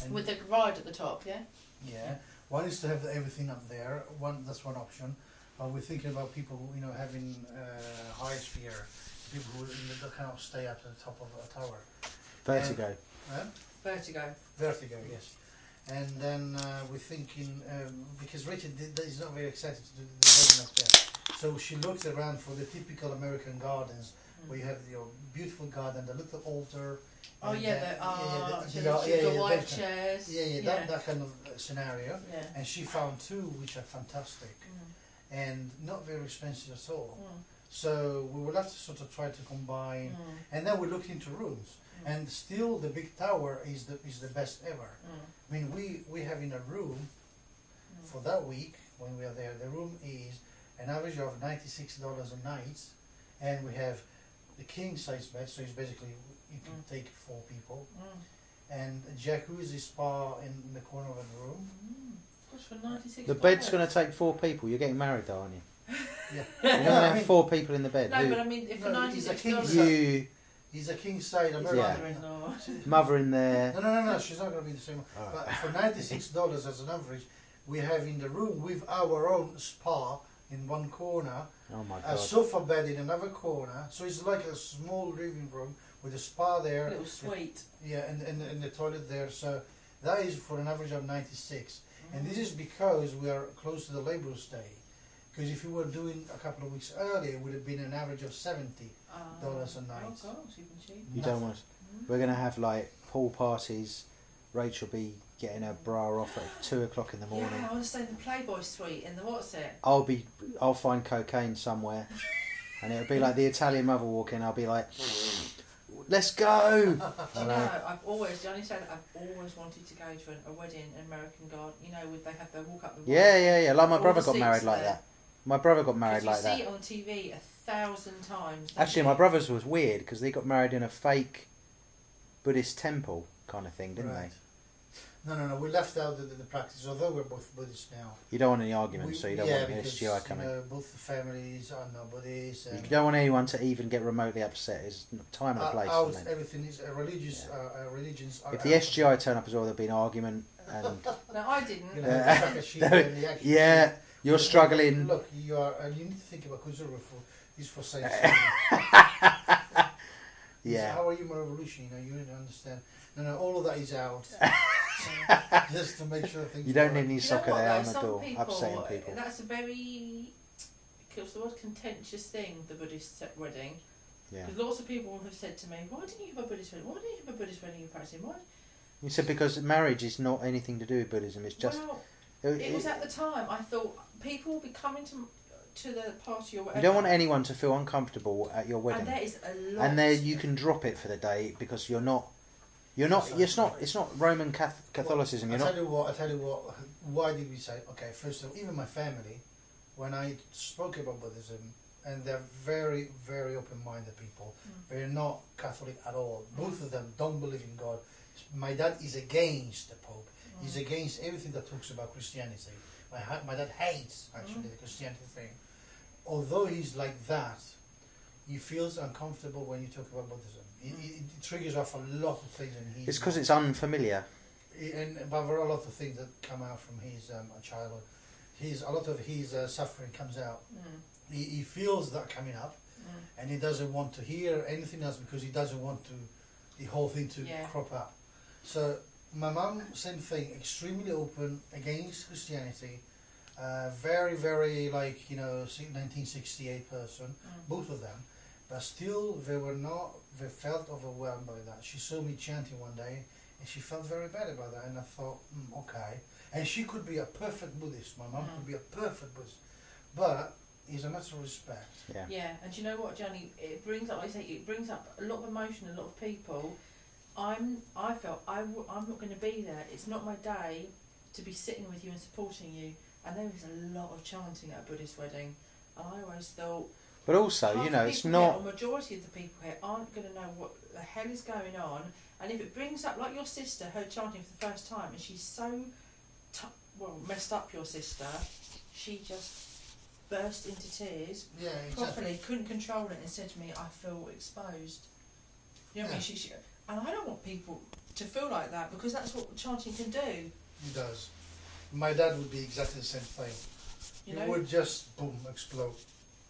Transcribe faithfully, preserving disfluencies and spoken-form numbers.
And with the ride at the top, yeah. Yeah, one is to have everything up there. One that's one option. But we're thinking about people, who, you know, having uh, high sphere, people who you know, cannot stay up to the top of a tower. Vertigo. And, huh? Vertigo. Vertigo, yes. And then uh, we're thinking um, because Richard did, is not very excited to do the wedding up there, so she looked around for the typical American gardens mm. where you have your beautiful garden, the little altar. Oh yeah, the, uh, yeah, the, the, the, the, yeah, the yeah, white those chairs. Kind, yeah, yeah, yeah. That, that kind of uh, scenario. Yeah. And she found two which are fantastic Mm. and not very expensive at all. Mm. So we will have to sort of try to combine, Mm. and then we looked into rooms. Mm. And still, the big tower is the is the best ever. Mm. I mean, we we have in a room Mm. for that week when we are there. The room is an average of ninety six dollars a night, and we have the king size bed, so it's basically you can Mm. take four people, Mm. and a jacuzzi spa in the corner of the room. Mm. Gosh, for ninety-six The bed's going to take four people. You're getting married, though, aren't you? Yeah, You're going to I have mean, four people in the bed. No, Who- but I mean, if for No, he's a ninety-six king dollars, size. you, he's a king size his American. Yeah. mother-in-law. mother in there. No, no, no, no. She's not going to be the same. Oh. But for ninety six dollars as an average, we have in the room with our own spa in one corner, Oh my a god. sofa bed in another corner. So it's like a small living room with a spa A there. little suite. Yeah, and, and, and the toilet there. So that is for an average of ninety-six. Mm. And this is because we are close to the Labour Day. Because if you were doing a couple of weeks earlier, it would have been an average of seventy dollars Uh, a night. Oh gosh, even cheaper. You don't want. Mm. We're going to have like pool parties. Rachel be getting her bra off at two o'clock in the morning. Yeah, I want to stay in the Playboy suite in the what's it? I'll be. I'll find cocaine somewhere, and it'll be like the Italian mother walking. I'll be like, "Let's go!" Do you know, I've always, Johnny said, I've always wanted to go to an, a wedding in American Garden. You know, with they have the walk up the wall. Yeah, yeah, yeah. Like my All brother the got married seats like there. that. My brother got married you like see that. it on T V a thousand times. don't Actually, you? my brother's was weird because they got married in a fake Buddhist temple kind of thing, didn't Right. No, no, no. We left out the, the, the practice, although we're both Buddhists now. they? You don't want any arguments, We- so you don't yeah, want the because, S G I coming. You know, both the families are not Buddhists. You And don't want anyone to even get remotely upset. There's time and a uh, place. out, for them. everything is uh, religious. Yeah. Uh, uh, religions are If the out. S G I turn up as well, there'll be an argument. And No, I didn't. You know, Yeah. the track of sheep and the actual yeah, sheep. you're struggling. Look, you are, and you need to think about Kuzuru for is for saying. Yeah. How are you my revolution? You know, you need to understand. No, no, all of that is out. Just to make sure things. You don't are need right. any You know soccer what, there though? on the Some door, people, upsetting people. That's a very, because the most contentious thing, the Buddhist se- wedding. Yeah. Because lots of people have said to me, why didn't you have a Buddhist wedding? Why didn't you have a Buddhist wedding in practicing? Why? You said because marriage is not anything to do with Buddhism. It's just. Well, it- it was it- at the time. I thought people will be coming to to the party or whatever. you don't want anyone to feel uncomfortable at your And wedding, there is a lot. and there you can drop it for the day because you're not. You're not. It's not. It's not Roman Cath- Catholicism. Well, You're I not. tell you what. I tell you what. Why did we say? Okay, first of all, even my family, when I spoke about Buddhism, and they're very, very open-minded people. Mm. They're not Catholic at all. Both of them don't believe in God. My dad is against the Pope. Mm. He's against everything that talks about Christianity. My ha- my dad hates actually Mm. the Christianity thing. Although he's like that, he feels uncomfortable when you talk about Buddhism. It, it, it triggers off a lot of things in his. It's because it's unfamiliar. And but there are a lot of things that come out from his um, childhood. His a lot of his uh, suffering comes out. Mm. He, he feels that coming up, Mm. and he doesn't want to hear anything else because he doesn't want to the whole thing to Yeah. crop up. So my mum, same thing, extremely open against Christianity. Uh, very, very like you know, nineteen sixty-eight person, Mm. both of them, but still they were not. They felt overwhelmed by that. She saw me chanting one day, and she felt very bad about that. And I thought, mm, okay. And she could be a perfect Buddhist. My mum Mm. could be a perfect Buddhist, but it's a matter of respect. Yeah. Yeah, and do you know what, Johnny? It brings up, like I say, it brings up a lot of emotion. A lot of people. I'm. I felt I. W- I'm not going to be there. It's not my day to be sitting with you and supporting you. And there is a lot of chanting at a Buddhist wedding. And I always thought. But also, half you the know, it's people here, not. or majority of the people here aren't going to know what the hell is going on. And if it brings up, like your sister, her chanting for the first time, and she's so, t- well, messed up. Your sister, she just burst into tears. Yeah, exactly. Properly, couldn't control it, and said to me, "I feel exposed." You know what I Yeah. mean? She, she, and I don't want people to feel like that, because that's what chanting can do. It does. My dad would be exactly the same thing. You It know, would just boom explode.